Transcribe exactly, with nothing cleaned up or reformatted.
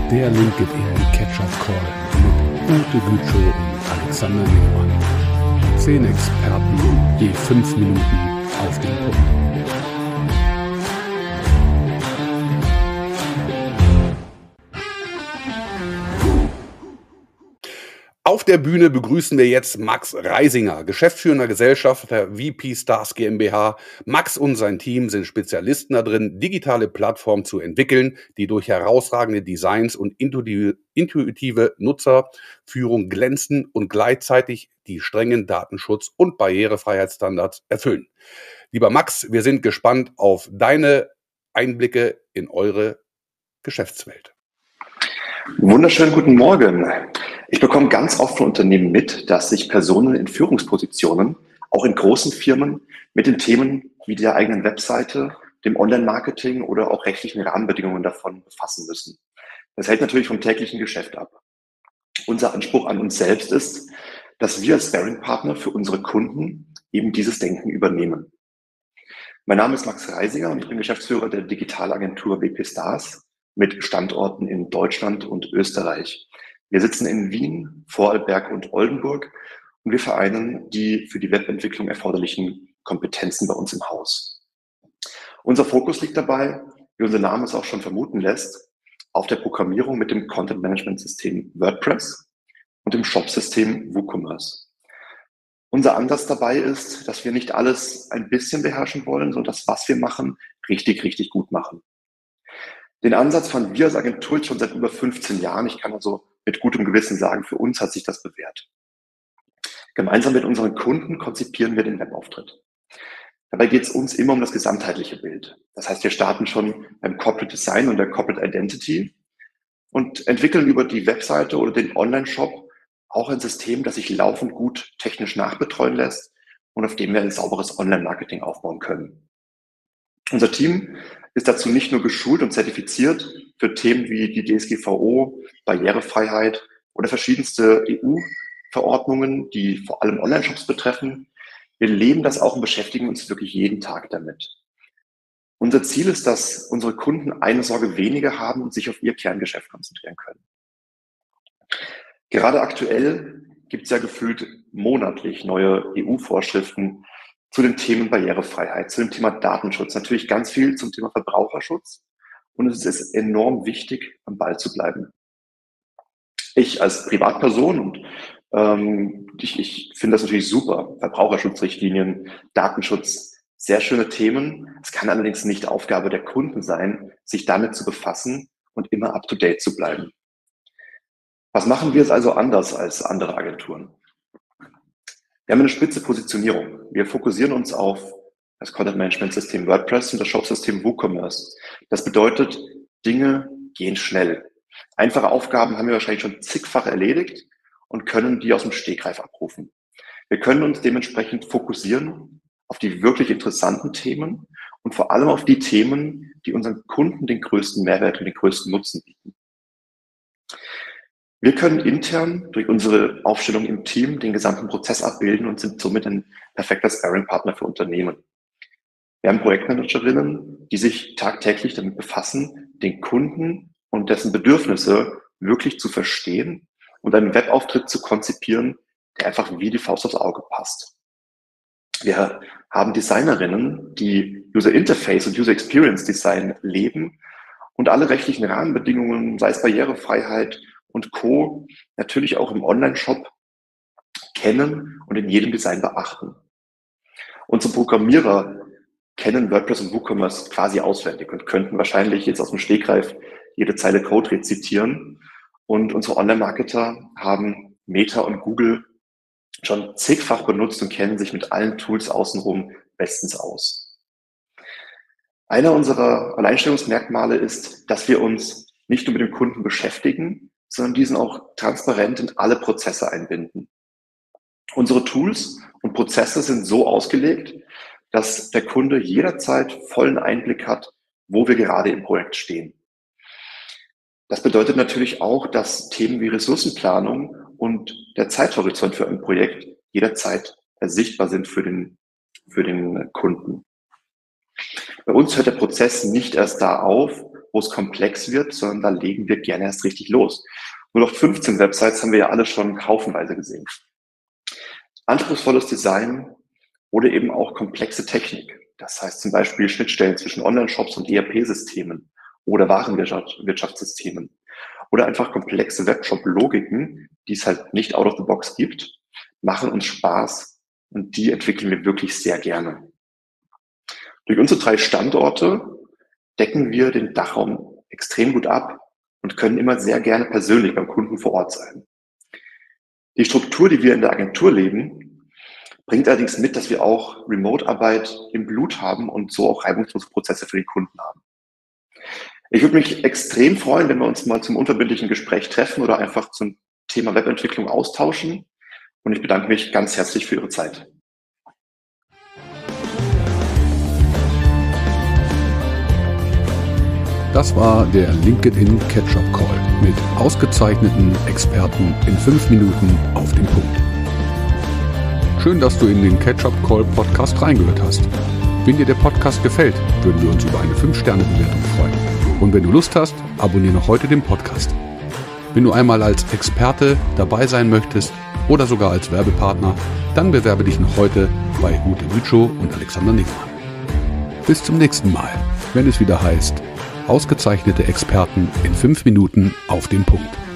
Der LinkedIn Catch-up Call mit Ute Gütschow und Alexander Neumann. Zehn Experten, je fünf Minuten auf den Punkt. Auf der Bühne begrüßen wir jetzt Max Reisinger, geschäftsführender Gesellschafter V P Stars GmbH. Max und sein Team sind Spezialisten da drin, digitale Plattformen zu entwickeln, die durch herausragende Designs und intuitive Nutzerführung glänzen und gleichzeitig die strengen Datenschutz- und Barrierefreiheitsstandards erfüllen. Lieber Max, wir sind gespannt auf deine Einblicke in eure Geschäftswelt. Wunderschönen guten Morgen. Ich bekomme ganz oft von Unternehmen mit, dass sich Personen in Führungspositionen, auch in großen Firmen, mit den Themen wie der eigenen Webseite, dem Online-Marketing oder auch rechtlichen Rahmenbedingungen davon befassen müssen. Das hält natürlich vom täglichen Geschäft ab. Unser Anspruch an uns selbst ist, dass wir als Sparring-Partner für unsere Kunden eben dieses Denken übernehmen. Mein Name ist Max Reisinger und ich bin Geschäftsführer der Digitalagentur V P Stars mit Standorten in Deutschland und Österreich. Wir sitzen in Wien, Vorarlberg und Oldenburg und wir vereinen die für die Webentwicklung erforderlichen Kompetenzen bei uns im Haus. Unser Fokus liegt dabei, wie unser Name es auch schon vermuten lässt, auf der Programmierung mit dem Content-Management-System WordPress und dem Shop-System WooCommerce. Unser Ansatz dabei ist, dass wir nicht alles ein bisschen beherrschen wollen, sondern das, was wir machen, richtig, richtig gut machen. Den Ansatz fanden wir als Agentur schon seit über fünfzehn Jahren. Ich kann also mit gutem Gewissen sagen, für uns hat sich das bewährt. Gemeinsam mit unseren Kunden konzipieren wir den Webauftritt. Dabei geht es uns immer um das gesamtheitliche Bild. Das heißt, wir starten schon beim Corporate Design und der Corporate Identity und entwickeln über die Webseite oder den Online-Shop auch ein System, das sich laufend gut technisch nachbetreuen lässt und auf dem wir ein sauberes Online-Marketing aufbauen können. Unser Team ist dazu nicht nur geschult und zertifiziert für Themen wie die D S G V O, Barrierefreiheit oder verschiedenste E U-Verordnungen, die vor allem Online-Shops betreffen. Wir leben das auch und beschäftigen uns wirklich jeden Tag damit. Unser Ziel ist, dass unsere Kunden eine Sorge weniger haben und sich auf ihr Kerngeschäft konzentrieren können. Gerade aktuell gibt es ja gefühlt monatlich neue E U-Vorschriften zu den Themen Barrierefreiheit, zu dem Thema Datenschutz, natürlich ganz viel zum Thema Verbraucherschutz. Und es ist enorm wichtig, am Ball zu bleiben. Ich als Privatperson, und ähm, ich, ich finde das natürlich super, Verbraucherschutzrichtlinien, Datenschutz, sehr schöne Themen. Es kann allerdings nicht Aufgabe der Kunden sein, sich damit zu befassen und immer up-to-date zu bleiben. Was machen wir jetzt also anders als andere Agenturen? Wir haben eine spitze Positionierung. Wir fokussieren uns auf das Content-Management-System WordPress und das Shop-System WooCommerce. Das bedeutet, Dinge gehen schnell. Einfache Aufgaben haben wir wahrscheinlich schon zigfach erledigt und können die aus dem Stegreif abrufen. Wir können uns dementsprechend fokussieren auf die wirklich interessanten Themen und vor allem auf die Themen, die unseren Kunden den größten Mehrwert und den größten Nutzen bieten. Wir können intern durch unsere Aufstellung im Team den gesamten Prozess abbilden und sind somit ein perfekter Sparring-Partner für Unternehmen. Wir haben Projektmanagerinnen, die sich tagtäglich damit befassen, den Kunden und dessen Bedürfnisse wirklich zu verstehen und einen Webauftritt zu konzipieren, der einfach wie die Faust aufs Auge passt. Wir haben Designerinnen, die User Interface und User Experience Design leben und alle rechtlichen Rahmenbedingungen, sei es Barrierefreiheit und Co. natürlich auch im Online-Shop kennen und in jedem Design beachten. Unsere Programmierer kennen WordPress und WooCommerce quasi auswendig und könnten wahrscheinlich jetzt aus dem Stegreif jede Zeile Code rezitieren. Und unsere Online-Marketer haben Meta und Google schon zigfach benutzt und kennen sich mit allen Tools außenrum bestens aus. Einer unserer Alleinstellungsmerkmale ist, dass wir uns nicht nur mit dem Kunden beschäftigen, sondern diesen auch transparent in alle Prozesse einbinden. Unsere Tools und Prozesse sind so ausgelegt, dass der Kunde jederzeit vollen Einblick hat, wo wir gerade im Projekt stehen. Das bedeutet natürlich auch, dass Themen wie Ressourcenplanung und der Zeithorizont für ein Projekt jederzeit sichtbar sind für den, für den Kunden. Bei uns hört der Prozess nicht erst da auf, wo es komplex wird, sondern da legen wir gerne erst richtig los. Nur noch fünfzehn Websites haben wir ja alle schon haufenweise gesehen. Anspruchsvolles Design oder eben auch komplexe Technik. Das heißt zum Beispiel Schnittstellen zwischen Online-Shops und E R P-Systemen oder Warenwirtschaftssystemen oder einfach komplexe Webshop-Logiken, die es halt nicht out of the box gibt, machen uns Spaß und die entwickeln wir wirklich sehr gerne. Durch unsere drei Standorte decken wir den Dachraum extrem gut ab und können immer sehr gerne persönlich beim Kunden vor Ort sein. Die Struktur, die wir in der Agentur leben, bringt allerdings mit, dass wir auch Remote-Arbeit im Blut haben und so auch reibungslose Prozesse für den Kunden haben. Ich würde mich extrem freuen, wenn wir uns mal zum unverbindlichen Gespräch treffen oder einfach zum Thema Webentwicklung austauschen. Und ich bedanke mich ganz herzlich für Ihre Zeit. Das war der LinkedIn Catch-up Call mit ausgezeichneten Experten in fünf Minuten auf den Punkt. Schön, dass du in den Catch-up Call Podcast reingehört hast. Wenn dir der Podcast gefällt, würden wir uns über eine fünf Sterne Bewertung freuen. Und wenn du Lust hast, abonniere noch heute den Podcast. Wenn du einmal als Experte dabei sein möchtest oder sogar als Werbepartner, dann bewerbe dich noch heute bei Ute Lütschow und Alexander Nickmann. Bis zum nächsten Mal, wenn es wieder heißt, ausgezeichnete Experten in fünf Minuten auf den Punkt.